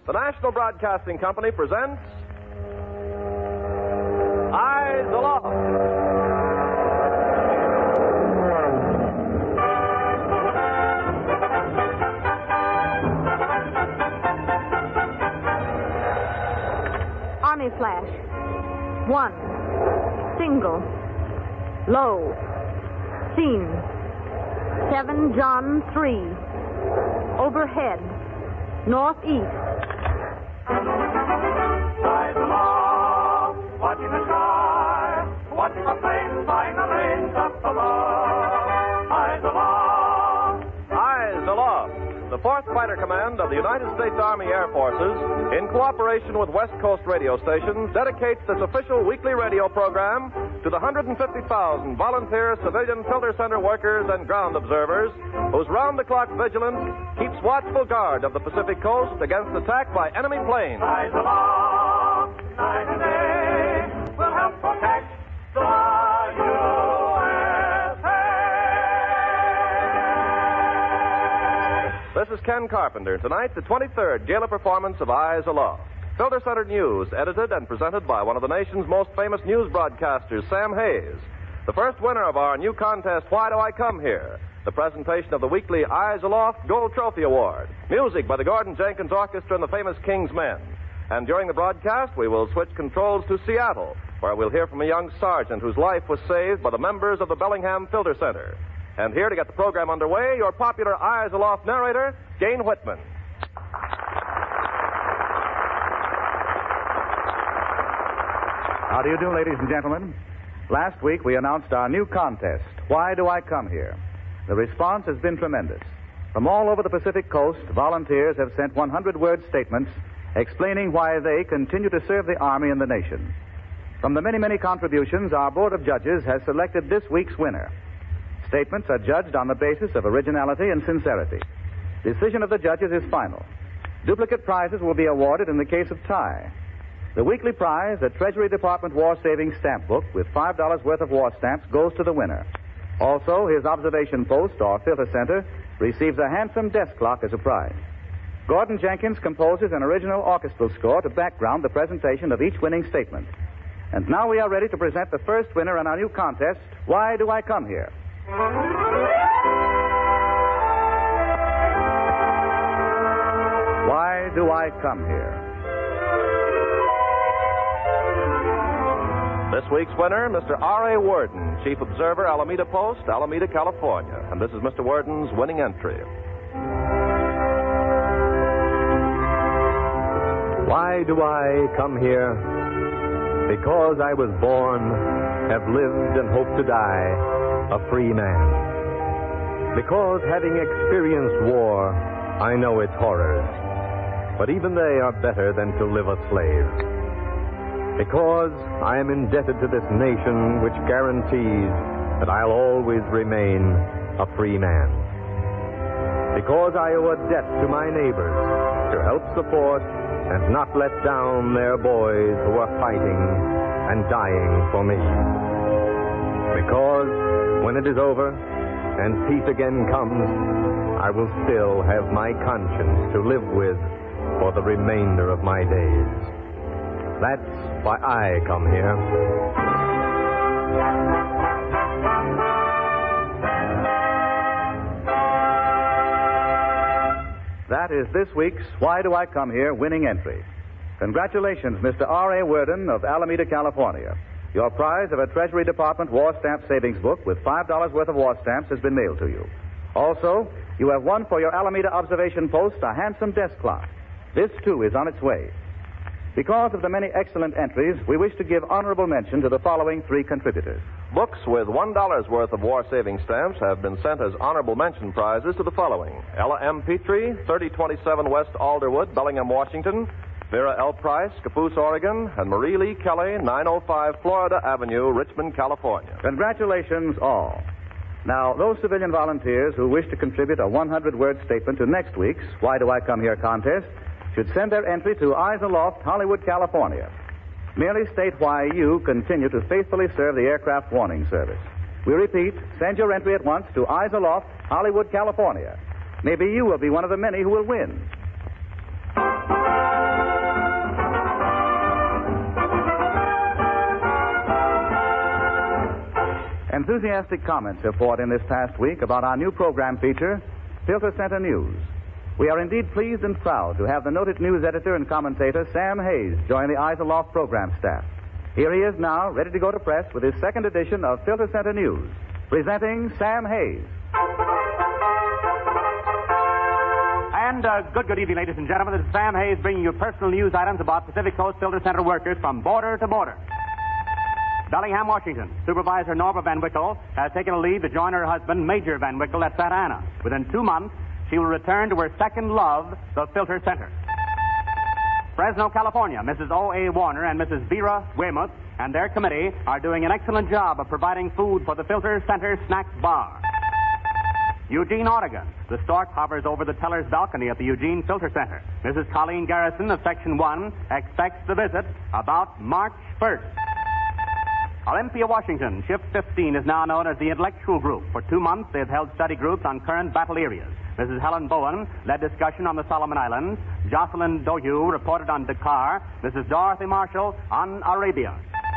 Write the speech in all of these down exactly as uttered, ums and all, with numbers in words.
the National Broadcasting Company presents Eyes Aloft. Army flash. One. Single. Low. Scene. Seven John three. Overhead. Northeast. Eyes aloft, watching the sky, watching the plane flying the lanes up above. Eyes aloft. Eyes Aloft. The fourth Fighter Command of the United States Army Air Forces, in cooperation with West Coast radio stations, dedicates this official weekly radio program to the one hundred fifty thousand volunteer civilian filter center workers and ground observers whose round-the-clock vigilance keeps watchful guard of the Pacific coast against attack by enemy planes. Eyes aloft, night and day, will help protect the U S A. This is Ken Carpenter. Tonight, the twenty-third gala performance of Eyes Aloft. Filter Center News, edited and presented by one of the nation's most famous news broadcasters, Sam Hayes. The first winner of our new contest, Why Do I Come Here? The presentation of the weekly Eyes Aloft Gold Trophy Award. Music by the Gordon Jenkins Orchestra and the famous King's Men. And during the broadcast, we will switch controls to Seattle, where we'll hear from a young sergeant whose life was saved by the members of the Bellingham Filter Center. And here to get the program underway, your popular Eyes Aloft narrator, Jane Whitman. How do you do, ladies and gentlemen? Last week we announced our new contest, Why Do I Come Here? The response has been tremendous. From all over the Pacific coast, volunteers have sent one hundred word statements explaining why they continue to serve the Army and the nation. From the many, many contributions, our Board of Judges has selected this week's winner. Statements are judged on the basis of originality and sincerity. Decision of the judges is final. Duplicate prizes will be awarded in the case of tie. The weekly prize, a Treasury Department War Savings Stamp Book with five dollars worth of war stamps, goes to the winner. Also, his observation post or filter center receives a handsome desk clock as a prize. Gordon Jenkins composes an original orchestral score to background the presentation of each winning statement. And now we are ready to present the first winner in our new contest, Why Do I Come Here? Why do I come here? This week's winner, Mister R A. Worden, Chief Observer, Alameda Post, Alameda, California. And this is Mister Worden's winning entry. Why do I come here? Because I was born, have lived, and hope to die a free man. Because having experienced war, I know its horrors. But even they are better than to live a slave. Because I am indebted to this nation which guarantees that I'll always remain a free man. Because I owe a debt to my neighbors to help support and not let down their boys who are fighting and dying for me. Because when it is over and peace again comes, I will still have my conscience to live with for the remainder of my days. That's why I come here. That is this week's Why Do I Come Here winning entry. Congratulations, Mister R A. Worden of Alameda, California. Your prize of a Treasury Department War Stamp Savings Book with five dollars worth of war stamps has been mailed to you. Also, you have won for your Alameda observation post a handsome desk clock. This, too, is on its way. Because of the many excellent entries, we wish to give honorable mention to the following three contributors. Books with one dollar's worth of war-saving stamps have been sent as honorable mention prizes to the following: Ella M. Petrie, thirty twenty-seven West Alderwood, Bellingham, Washington; Vera L. Price, Caboose, Oregon; and Marie Lee Kelly, nine oh five Florida Avenue, Richmond, California. Congratulations, all. Now, those civilian volunteers who wish to contribute a one hundred word statement to next week's Why Do I Come Here contest should send their entry to Eyes Aloft, Hollywood, California. Merely state why you continue to faithfully serve the Aircraft Warning Service. We repeat, send your entry at once to Eyes Aloft, Hollywood, California. Maybe you will be one of the many who will win. Enthusiastic comments have poured in this past week about our new program feature, Filter Center News. We are indeed pleased and proud to have the noted news editor and commentator Sam Hayes join the Eyes Aloft program staff. Here he is now, ready to go to press with his second edition of Filter Center News, presenting Sam Hayes. And uh, good, good evening, ladies and gentlemen. This is Sam Hayes bringing you personal news items about Pacific Coast Filter Center workers from border to border. Bellingham, Washington. Supervisor Norma Van Wickle has taken a leave to join her husband, Major Van Wickle, at Santa Ana. Within two months, she will return to her second love, the Filter Center. Fresno, California. Missus O A. Warner and Missus Vera Weymouth and their committee are doing an excellent job of providing food for the Filter Center snack bar. Eugene, Oregon. The stork hovers over the teller's balcony at the Eugene Filter Center. Missus Colleen Garrison of Section one expects the visit about March first. Olympia, Washington. Shift fifteen is now known as the Intellectual Group. For two months, they have held study groups on current battle areas. Missus Helen Bowen led discussion on the Solomon Islands. Jocelyn Dohue reported on Dakar. Missus Dorothy Marshall on Arabia.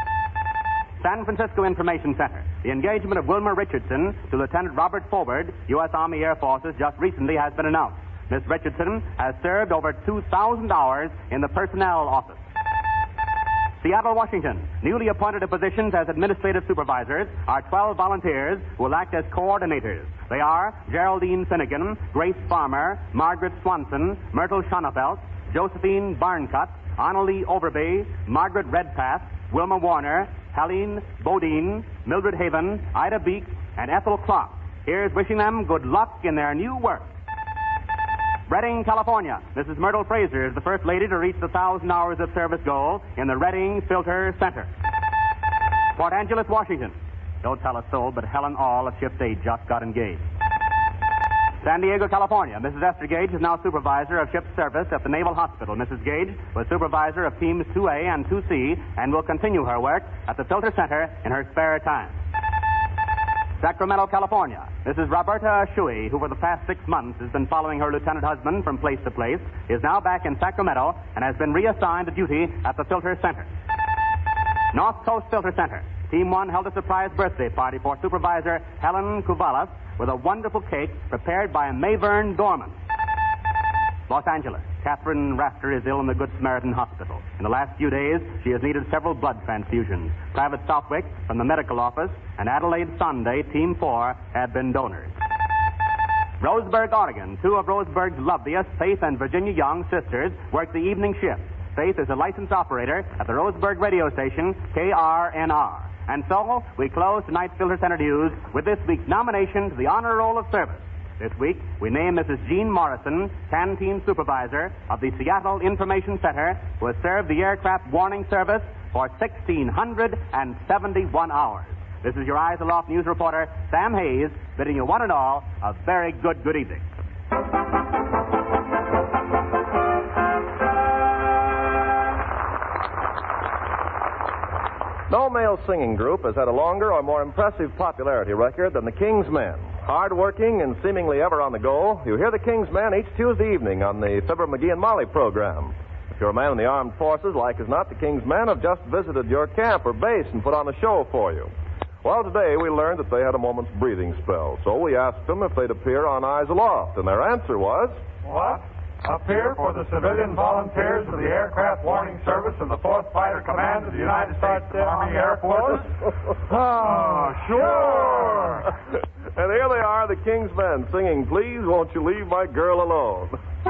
San Francisco Information Center. The engagement of Wilmer Richardson to Lieutenant Robert Forward, U S Army Air Forces, just recently has been announced. Miss Richardson has served over two thousand hours in the personnel office. Seattle, Washington. Newly appointed to positions as administrative supervisors are twelve volunteers who will act as coordinators. They are Geraldine Finnegan, Grace Farmer, Margaret Swanson, Myrtle Schonefelt, Josephine Barncutt, Annalie Overby, Margaret Redpath, Wilma Warner, Helene Bodine, Mildred Haven, Ida Beek, and Ethel Clark. Here's wishing them good luck in their new work. Redding, California. Missus Myrtle Fraser is the first lady to reach the one thousand hours of service goal in the Redding Filter Center. Port Angeles, Washington. Don't tell a soul, but Helen All of Shift eight just got engaged. San Diego, California. Missus Esther Gage is now supervisor of ship service at the Naval Hospital. Missus Gage was supervisor of teams two A and two C and will continue her work at the Filter Center in her spare time. Sacramento, California. Missus Roberta Shuey, who for the past six months has been following her lieutenant husband from place to place, is now back in Sacramento and has been reassigned to duty at the Filter Center. North Coast Filter Center. Team one held a surprise birthday party for Supervisor Helen Kuvalas with a wonderful cake prepared by Mayvern Gorman. Los Angeles. Catherine Rafter is ill in the Good Samaritan Hospital. In the last few days, she has needed several blood transfusions. Private Southwick from the medical office and Adelaide Sunday, Team four, have been donors. Roseburg, Oregon. Two of Roseburg's loveliest, Faith and Virginia Young sisters, work the evening shift. Faith is a licensed operator at the Roseburg radio station, K R N R. And so, we close tonight's Filter Center News with this week's nomination to the Honor Roll of Service. This week, we name Missus Jean Morrison, Canteen Supervisor of the Seattle Information Center, who has served the aircraft warning service for one thousand six hundred seventy-one hours. This is your Eyes Aloft news reporter, Sam Hayes, bidding you one and all a very good, good evening. No male singing group has had a longer or more impressive popularity record than the King's Men. Hard-working and seemingly ever on the go, you hear the King's Men each Tuesday evening on the Fibber, McGee and Molly program. If you're a man in the armed forces, like as not, the King's Men have just visited your camp or base and put on a show for you. Well, today we learned that they had a moment's breathing spell, so we asked them if they'd appear on Eyes Aloft, and their answer was... What? Appear for the civilian volunteers of the Aircraft Warning Service of the fourth Fighter Command of the United States Army Air Force? Oh, sure! And here they are, the King's Men, singing, Please Won't You Leave My Girl Alone.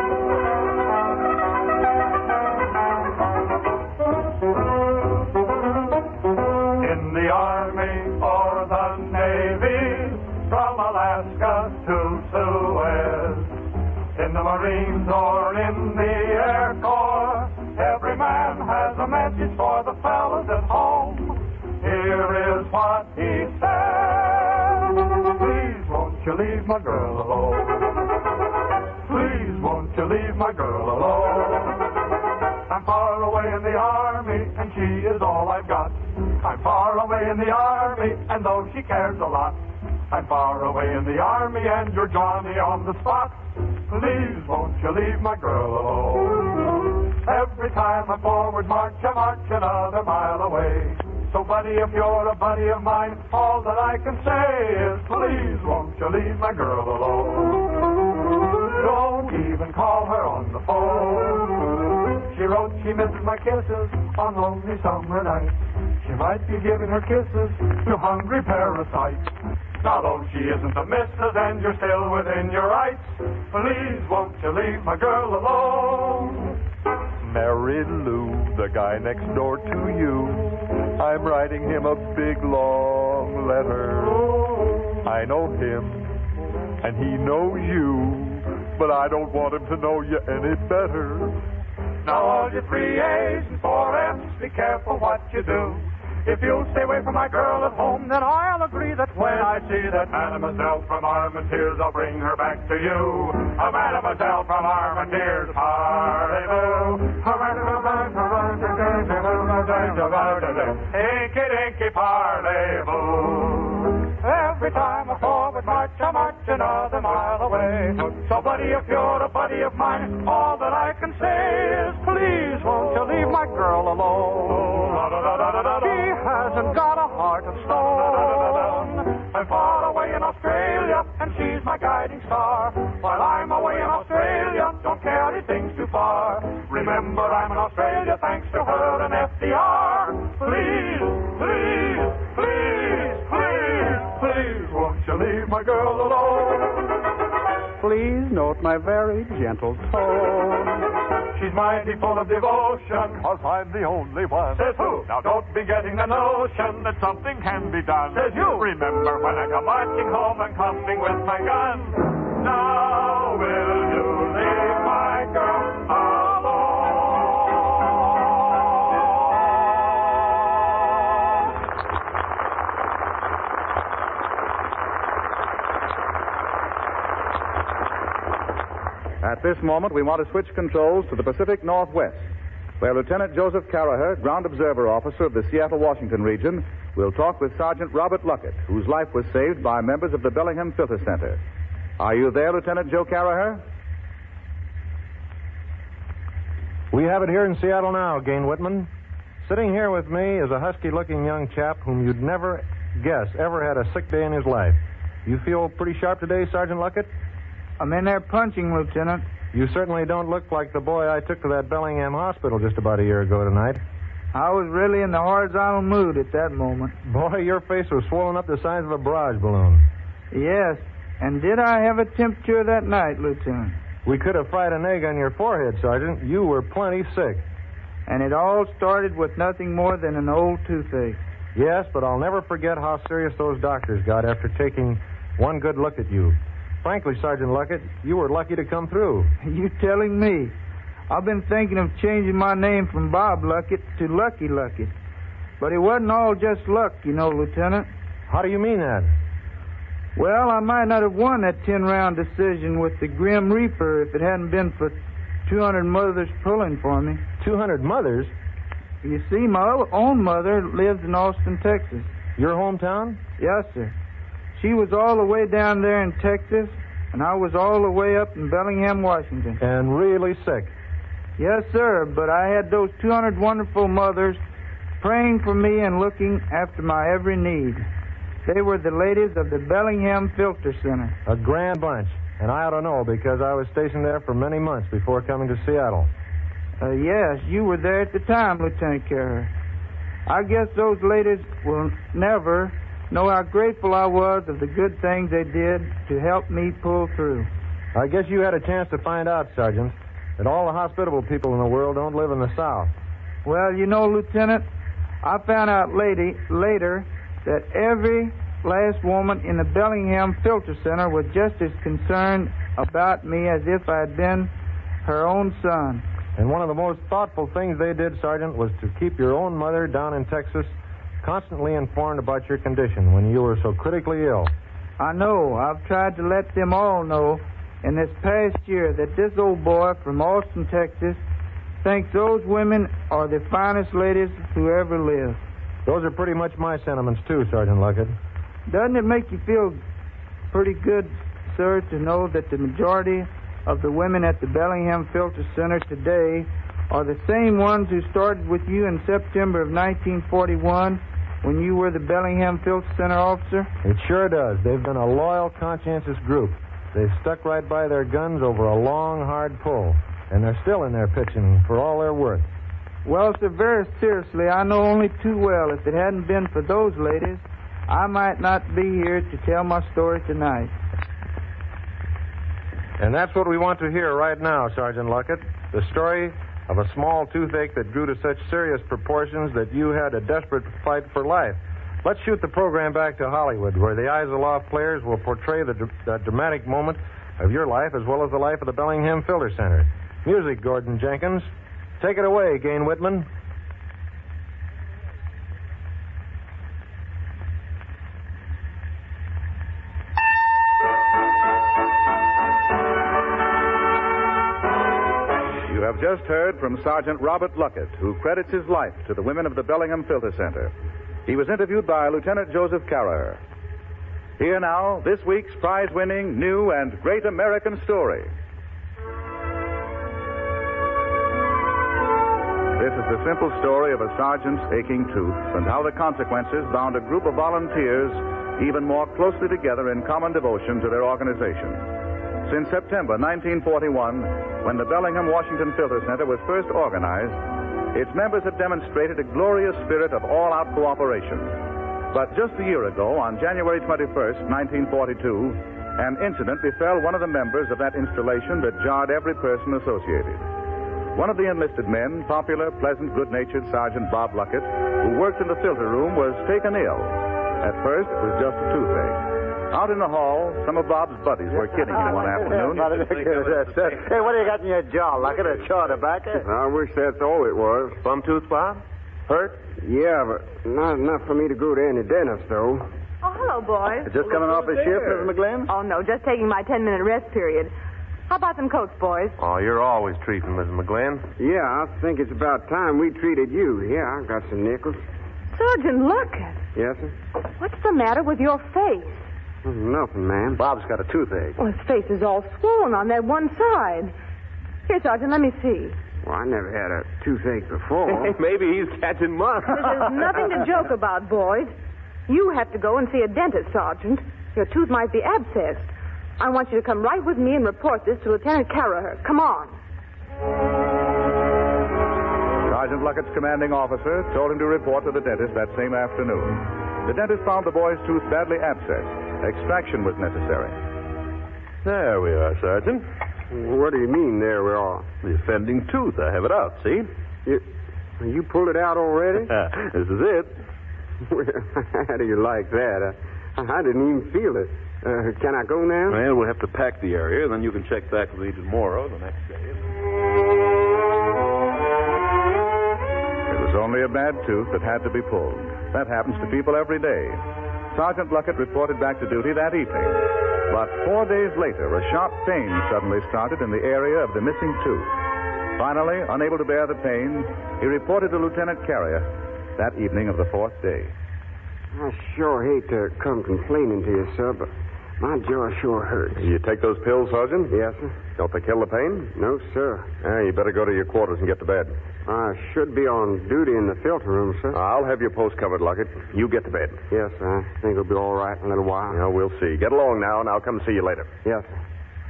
In the Army or the Navy, from Alaska to Suez, in the Marines or in the Air Corps, every man has a message for the fellas at home. Here is what he said. Please won't you leave my girl alone? Please won't you leave my girl alone? I'm far away in the Army and she is all I've got. I'm far away in the Army and though she cares a lot, I'm far away in the Army and you're Johnny on the spot. Please won't you leave my girl alone? Every time I forward march, I march another mile away. So, buddy, if you're a buddy of mine, all that I can say is, please won't you leave my girl alone? Don't even call her on the phone. She wrote she misses my kisses on lonely summer nights. She might be giving her kisses to hungry parasites. Now, though she isn't a missus and you're still within your rights, please won't you leave my girl alone? Mary Lou, the guy next door to you, I'm writing him a big long letter. I know him, and he knows you, but I don't want him to know you any better. Now, all you three A's and four F's, be careful what you do. If you'll stay away from my girl at home, then I'll agree that when I see that Mademoiselle from Armentières, I'll bring her back to you. A Mademoiselle from Armentières, parlez-vous. Inky dinky parlez-vous. Every time I forward march, I march another mile away. So, buddy, if you're a buddy of mine, all that I can say is, please won't you leave my girl alone? She hasn't got a heart of stone. I'm far away in Australia, and she's my guiding star. While I'm away in Australia, don't carry things too far. Remember, I'm in Australia thanks to her and F D R. Please, please, please, please, please, won't you leave my girl alone? Please note my very gentle tone. She's mighty full of devotion, 'Cause I'm the only one. says who? Now don't be getting the notion that something can be done, says you. Remember when I come marching home and coming with my gun. Now will you leave my girl alone? At this moment, we want to switch controls to the Pacific Northwest, where Lieutenant Joseph Caraher, Ground Observer Officer of the Seattle-Washington region, will talk with Sergeant Robert Luckett, whose life was saved by members of the Bellingham Filter Center. Are you there, Lieutenant Joe Caraher? We have it here in Seattle now, Gain Whitman. Sitting here with me is a husky-looking young chap whom you'd never guess ever had a sick day in his life. You feel pretty sharp today, Sergeant Luckett? I'm in there punching, Lieutenant. You certainly don't look like the boy I took to that Bellingham hospital just about a year ago tonight. I was really in the horizontal mood at that moment. Boy, your face was swollen up the size of a barrage balloon. Yes, and did I have a temperature that night, Lieutenant? We could have fried an egg on your forehead, Sergeant. You were plenty sick. And it all started with nothing more than an old toothache. Yes, but I'll never forget how serious those doctors got after taking one good look at you. Frankly, Sergeant Luckett, you were lucky to come through. You telling me? I've been thinking of changing my name from Bob Luckett to Lucky Luckett. But it wasn't all just luck, you know, Lieutenant. How do you mean that? Well, I might not have won that ten-round decision with the Grim Reaper if it hadn't been for two hundred mothers pulling for me. two hundred mothers? You see, my own mother lives in Austin, Texas. Your hometown? Yes, sir. She was all the way down there in Texas, and I was all the way up in Bellingham, Washington. And really sick? Yes, sir, but I had those two hundred wonderful mothers praying for me and looking after my every need. They were the ladies of the Bellingham Filter Center. A grand bunch. And I ought to know because I was stationed there for many months before coming to Seattle. Uh, yes, you were there at the time, Lieutenant Caraher. I guess those ladies will never know how grateful I was of the good things they did to help me pull through. I guess you had a chance to find out, Sergeant, that all the hospitable people in the world don't live in the South. Well, you know, Lieutenant, I found out lady, later that every last woman in the Bellingham Filter Center was just as concerned about me as if I had been her own son. And one of the most thoughtful things they did, Sergeant, was to keep your own mother down in Texas constantly informed about your condition when you were so critically ill. I know. I've tried to let them all know in this past year that this old boy from Austin, Texas, thinks those women are the finest ladies who ever lived. Those are pretty much my sentiments, too, Sergeant Luckett. Doesn't it make you feel pretty good, sir, to know that the majority of the women at the Bellingham Filter Center today are the same ones who started with you in September of nineteen forty-one when you were the Bellingham Filter Center officer? It sure does. They've been a loyal, conscientious group. They've stuck right by their guns over a long, hard pull. And they're still in there pitching for all they're worth. Well, sir, very seriously, I know only too well if it hadn't been for those ladies, I might not be here to tell my story tonight. And that's what we want to hear right now, Sergeant Luckett. The story of a small toothache that grew to such serious proportions that you had a desperate fight for life. Let's shoot the program back to Hollywood, where the Eyes Aloft players will portray the, the dramatic moment of your life as well as the life of the Bellingham Filter Center. Music, Gordon Jenkins. Take it away, Gain Whitman. You have just heard from Sergeant Robert Luckett, who credits his life to the women of the Bellingham Filter Center. He was interviewed by Lieutenant Joseph Caraher. Here now, this week's prize-winning, new, and great American story. This is the simple story of a sergeant's aching tooth and how the consequences bound a group of volunteers even more closely together in common devotion to their organization. Since September nineteen forty-one, when the Bellingham Washington Filter Center was first organized, its members had demonstrated a glorious spirit of all-out cooperation. But just a year ago, on January twenty-first, nineteen forty-two, an incident befell one of the members of that installation that jarred every person associated. One of the enlisted men, popular, pleasant, good-natured Sergeant Bob Luckett, who worked in the filter room, was taken ill. At first, it was just a toothache. Out in the hall, some of Bob's buddies were kidding him one afternoon. Hey, what do you got in your jaw, Luckett? A chaw tobacco? I wish that's all it was. Bum tooth, Bob? Hurt? Yeah, but not enough for me to go to any dentist, though. Oh, hello, boys. Just coming off a shift, Missus McGlynn? Oh, no, just taking my ten-minute rest period. How about some coats, boys? Oh, you're always treating Missus McGlynn. Yeah, I think it's about time we treated you. Yeah, I got some nickels. Sergeant Luckett. Yes, sir? What's the matter with your face? Nothing, ma'am. Bob's got a toothache. Well, his face is all swollen on that one side. Here, Sergeant, let me see. Well, I never had a toothache before. Maybe he's catching mud. This is nothing to joke about, boys. You have to go and see a dentist, Sergeant. Your tooth might be abscessed. I want you to come right with me and report this to Lieutenant Caraher. Come on. Sergeant Luckett's commanding officer told him to report to the dentist that same afternoon. The dentist found the boy's tooth badly abscessed. Extraction was necessary. There we are, Sergeant. What do you mean, there we are? The offending tooth. I have it out, see? You, you pulled it out already? This is it. Well, how do you like that? I, I didn't even feel it. Uh, can I go now? Well, we'll have to pack the area, then you can check back with me tomorrow, the next day. It was only a bad tooth that had to be pulled. That happens to people every day. Sergeant Luckett reported back to duty that evening. But four days later, a sharp pain suddenly started in the area of the missing tooth. Finally, unable to bear the pain, he reported to Lieutenant Carrier that evening of the fourth day. I sure hate to come complaining to you, sir, but my jaw sure hurts. You take those pills, Sergeant? Yes, sir. Don't they kill the pain? No, sir. Ah, you better go to your quarters and get to bed. I should be on duty in the filter room, sir. I'll have your post covered, Luckett. You get to bed. Yes, sir. I think it'll be all right in a little while. Yeah, we'll see. Get along now, and I'll come see you later. Yes, sir.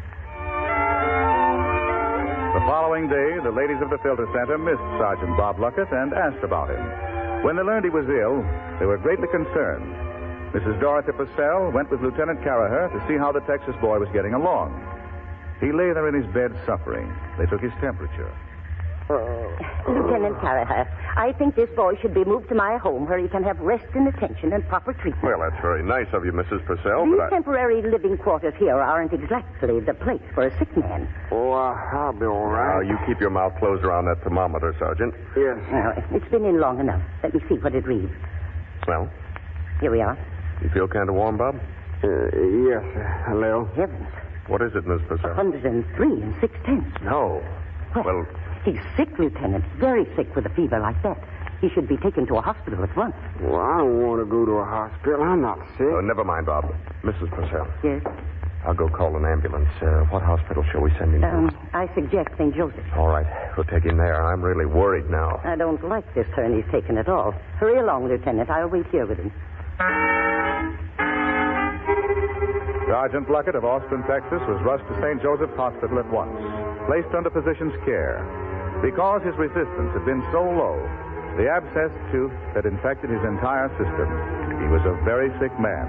The following day, the ladies of the filter center missed Sergeant Bob Luckett and asked about him. When they learned he was ill, they were greatly concerned. Missus Dorothy Purcell went with Lieutenant Caraher to see how the Texas boy was getting along. He lay there in his bed suffering. They took his temperature. Lieutenant Caraher, I think this boy should be moved to my home where he can have rest and attention and proper treatment. Well, that's very nice of you, Missus Purcell, These but I... temporary living quarters here aren't exactly the place for a sick man. Oh, uh, I'll be all right. Now, you keep your mouth closed around that thermometer, Sergeant. Yes. Well, it's been in long enough. Let me see what it reads. Well? Here we are. You feel kind of warm, Bob? Uh, yes, sir. A little. Heavens. What is it, Miss Purcell? one hundred three and six tenths. No. Well, Well, he's sick, Lieutenant. Very sick with a fever like that. He should be taken to a hospital at once. Well, I don't want to go to a hospital. I'm not sick. oh, never mind, Bob. Missus Purcell. Yes? I'll go call an ambulance. Uh, what hospital shall we send him Um, to? I suggest Saint Joseph. All right. We'll take him there. I'm really worried now. I don't like this turn he's taken at all. Hurry along, Lieutenant. I'll wait here with him. Sergeant Luckett of Austin, Texas, was rushed to Saint Joseph's Hospital at once, placed under physician's care. Because his resistance had been so low, the abscessed tooth had infected his entire system. He was a very sick man.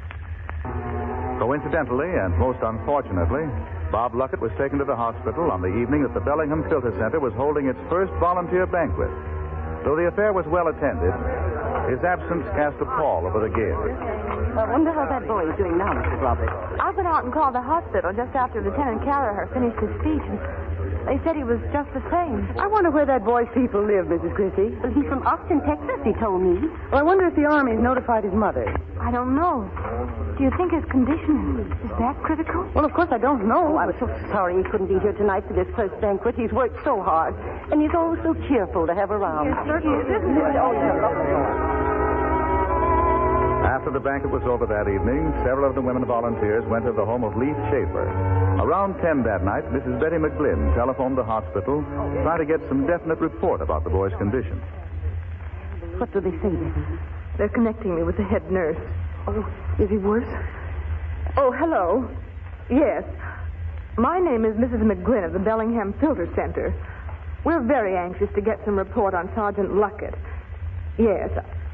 Coincidentally, and most unfortunately, Bob Luckett was taken to the hospital on the evening that the Bellingham Filter Center was holding its first volunteer banquet. Though the affair was well attended, his absence cast a pall over the gaiety. I wonder how that boy is doing now, Missus Roberts. I went out and called the hospital just after Lieutenant Carraher finished his speech, and they said he was just the same. I wonder where that boy's people live, Missus Christie. Well, he's from Austin, Texas, he told me. Well, I wonder if the Army's notified his mother. I don't know. Do you think his condition is that critical? Well, of course, I don't know. I'm so sorry he couldn't be here tonight for this first banquet. He's worked so hard, and he's always so cheerful to have around. Yes, certainly is, isn't it? Oh, yeah. After the banquet was over that evening, several of the women volunteers went to the home of Leith Schaefer. Around ten that night, Missus Betty McGlynn telephoned the hospital to try to get some definite report about the boy's condition. What do they say, Betty? They're connecting me with the head nurse. Oh, is he worse? Oh, hello. Yes. My name is Missus McGlynn of the Bellingham Filter Center. We're very anxious to get some report on Sergeant Luckett. Yes.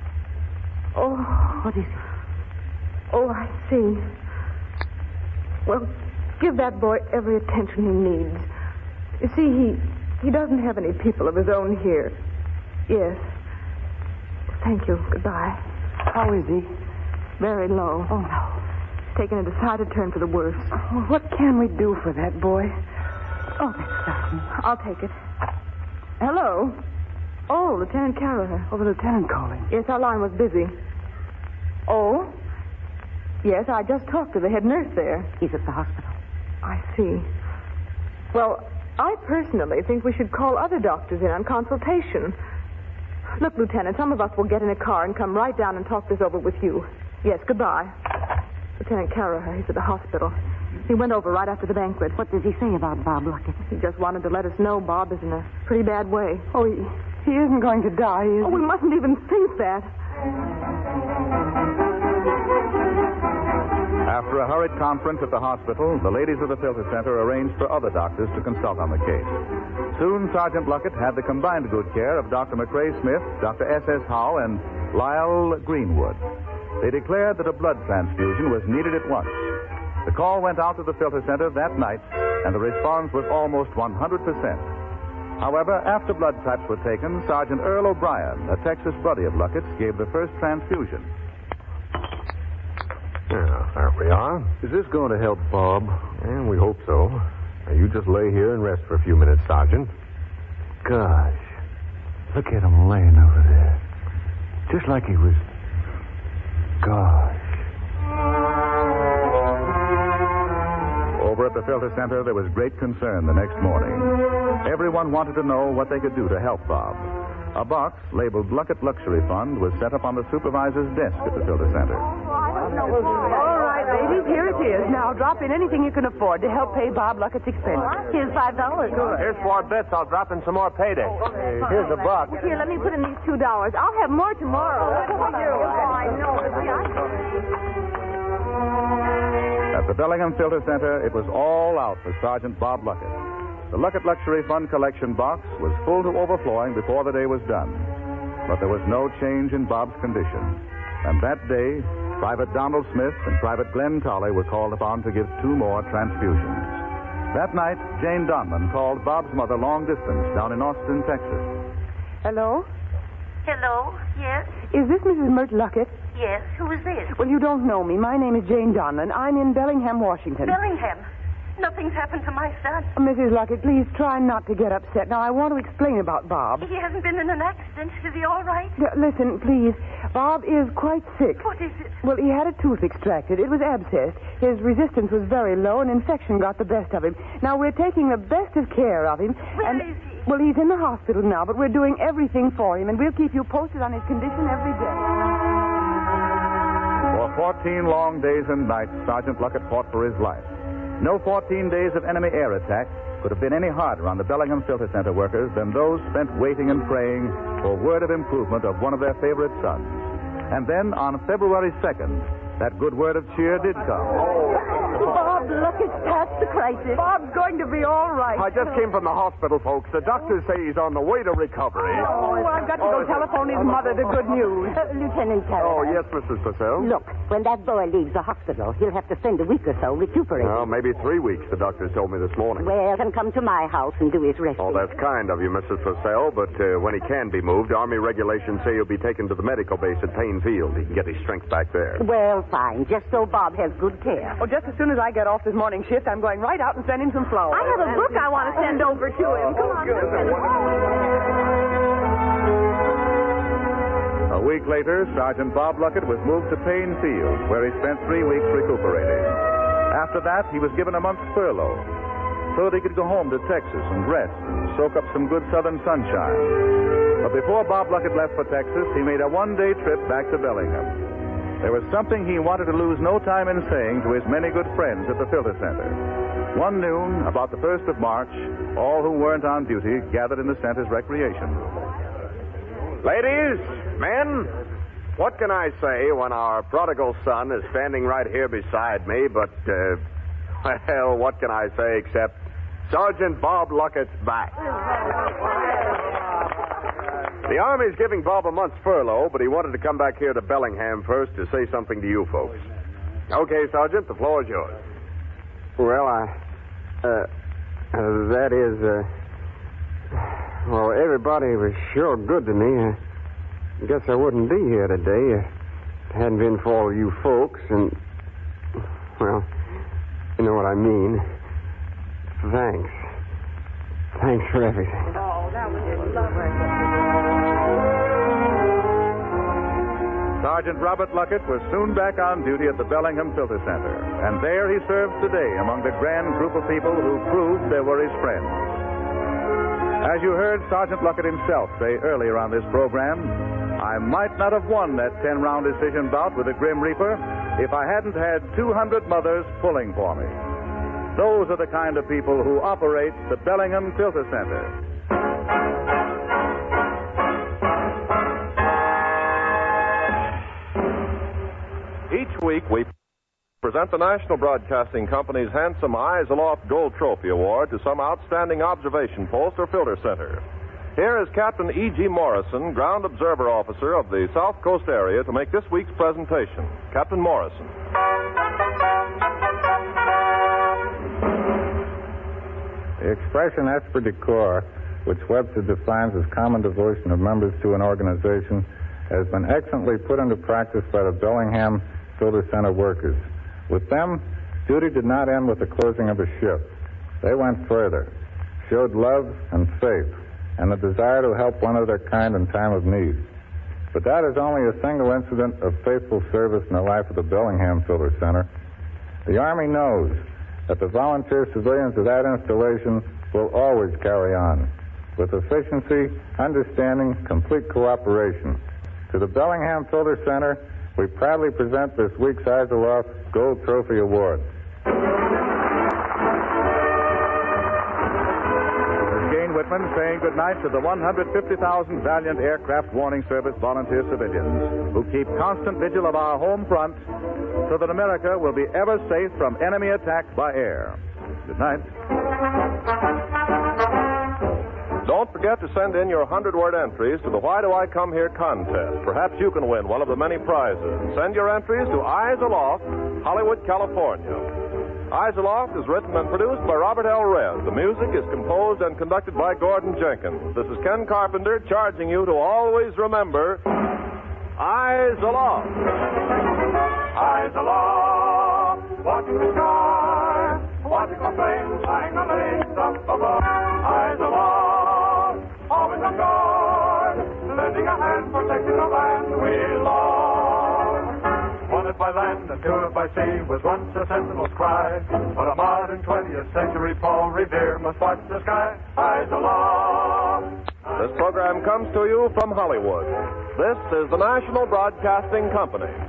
Oh. What is it? Oh, I see. Well, give that boy every attention he needs. You see, he he doesn't have any people of his own here. Yes. Thank you. Goodbye. How is he? Very low. Oh, no. It's taken a decided turn for the worse. Well, what can we do for that boy? Oh, that's Sergeant. I'll take it. Hello? Oh, Lieutenant Carraher. Oh, the lieutenant calling. Yes, our line was busy. Oh? Yes, I just talked to the head nurse there. He's at the hospital. I see. Well, I personally think we should call other doctors in on consultation. Look, Lieutenant, some of us will get in a car and come right down and talk this over with you. Yes, goodbye. Lieutenant Carraher, he's at the hospital. He went over right after the banquet. What does he say about Bob Luckett? He just wanted to let us know Bob is in a pretty bad way. Oh, he, he isn't going to die, is oh, he? we mustn't even think that. After a hurried conference at the hospital, the ladies of the Filter Center arranged for other doctors to consult on the case. Soon, Sergeant Luckett had the combined good care of Doctor McRae Smith, Doctor S S. Howe, and Lyle Greenwood. They declared that a blood transfusion was needed at once. The call went out to the Filter Center that night, and the response was almost one hundred percent. However, after blood types were taken, Sergeant Earl O'Brien, a Texas buddy of Luckett's, gave the first transfusion. Yeah, there we are. Is this going to help Bob? And we hope so. Now, you just lay here and rest for a few minutes, Sergeant. Gosh, look at him laying over there. Just like he was... Gosh. Over at the Filter Center, there was great concern the next morning. Everyone wanted to know what they could do to help Bob. A box labeled Luckett Luxury Fund was set up on the supervisor's desk at the Filter Center. All right, ladies, here it is. Now, drop in anything you can afford to help pay Bob Luckett's expenses. Here's five dollars. Here's four bits. I'll drop in some more payday. Hey, here's a buck. Here, let me put in these two dollars. I'll have more tomorrow. What do we do? Oh, I know. At the Bellingham Filter Center, it was all out for Sergeant Bob Luckett. The Luckett Luxury Fund collection box was full to overflowing before the day was done. But there was no change in Bob's condition. And that day, Private Donald Smith and Private Glenn Tolley were called upon to give two more transfusions. That night, Jane Donman called Bob's mother long distance down in Austin, Texas. Hello? Hello? Yes? Is this Missus Mert Luckett? Yes. Who is this? Well, you don't know me. My name is Jane Donlan. I'm in Bellingham, Washington. Bellingham? Nothing's happened to my son. Missus Luckett, please try not to get upset. Now, I want to explain about Bob. He hasn't been in an accident. Is he all right? L- listen, please. Bob is quite sick. What is it? Well, he had a tooth extracted. It was abscessed. His resistance was very low, and infection got the best of him. Now, we're taking the best of care of him. Where and, is he? Well, he's in the hospital now, but we're doing everything for him, and we'll keep you posted on his condition every day. For fourteen long days and nights Sergeant Luckett fought for his life. No fourteen days of enemy air attack could have been any harder on the Bellingham Filter Center workers than those spent waiting and praying for word of improvement of one of their favorite sons. And then on February second, that good word of cheer did come. Bob, look, it's past the crisis. Bob's going to be all right. I just came from the hospital, folks. The doctors say he's on the way to recovery. Oh, I've got to go telephone his mother the good news. Uh, Lieutenant Carroll. Oh, yes, Missus Purcell? Look, when that boy leaves the hospital, he'll have to spend a week or so recuperating. Well, maybe three weeks, the doctors told me this morning. Well, can come to my house and do his resting. Oh, that's kind of you, Missus Purcell, but uh, when he can be moved, Army regulations say he'll be taken to the medical base at Payne Field. He can get his strength back there. Well, fine, just so Bob has good care. Oh, just as soon as I get off this morning shift, I'm going right out and send him some flowers. I have a book I want to send over to him. Come on. A week later, Sergeant Bob Luckett was moved to Payne Field, where he spent three weeks recuperating. After that, he was given a month's furlough so that he could go home to Texas and rest and soak up some good southern sunshine. But before Bob Luckett left for Texas, he made a one-day trip back to Bellingham. There was something he wanted to lose no time in saying to his many good friends at the Filter Center. One noon, about the first of March, all who weren't on duty gathered in the center's recreation room. Ladies, men, what can I say when our prodigal son is standing right here beside me, but, uh, well, what can I say except Sergeant Bob Luckett's back? The Army's giving Bob a month's furlough, but he wanted to come back here to Bellingham first to say something to you folks. Okay, Sergeant, the floor is yours. Well, I, uh, uh that is, uh, well, everybody was sure good to me. I guess I wouldn't be here today if it hadn't been for all you folks and, well, you know what I mean. Thanks. Thanks for everything. Oh, that was lovely. Sergeant Robert Luckett was soon back on duty at the Bellingham Filter Center, and there he serves today among the grand group of people who proved they were his friends. As you heard Sergeant Luckett himself say earlier on this program, I might not have won that ten-round decision bout with the Grim Reaper if I hadn't had two hundred mothers pulling for me. Those are the kind of people who operate the Bellingham Filter Center. Each week, we present the National Broadcasting Company's handsome Eyes Aloft Gold Trophy Award to some outstanding observation post or filter center. Here is Captain E G. Morrison, Ground Observer Officer of the South Coast area, to make this week's presentation. Captain Morrison. The expression esprit de corps, which Webster defines as common devotion of members to an organization, has been excellently put into practice by the Bellingham Filter Center workers. With them, duty did not end with the closing of a shift. They went further, showed love and faith, and the desire to help one of their kind in time of need. But that is only a single incident of faithful service in the life of the Bellingham Filter Center. The Army knows that the volunteer civilians of that installation will always carry on with efficiency, understanding, complete cooperation. To the Bellingham Filter Center, we proudly present this week's Eyes Aloft Gold Trophy Award. Whitman saying goodnight to the one hundred fifty thousand valiant Aircraft Warning Service volunteer civilians who keep constant vigil of our home front so that America will be ever safe from enemy attack by air. Good night. Don't forget to send in your hundred-word entries to the Why Do I Come Here contest. Perhaps you can win one of the many prizes. Send your entries to Eyes Aloft, Hollywood, California. Eyes Aloft is written and produced by Robert L. Redd. The music is composed and conducted by Gordon Jenkins. This is Ken Carpenter charging you to always remember Eyes Aloft. Eyes aloft, watching the sky, watching the flames hang on the leaves up above. Eyes aloft, always on guard, lending a hand, protecting the land we love. One if by land and two if by sea was once a sentinel's cry, but a modern twentieth century Paul Revere must watch the sky. Eyes aloft. This program comes to you from Hollywood. This is the National Broadcasting Company.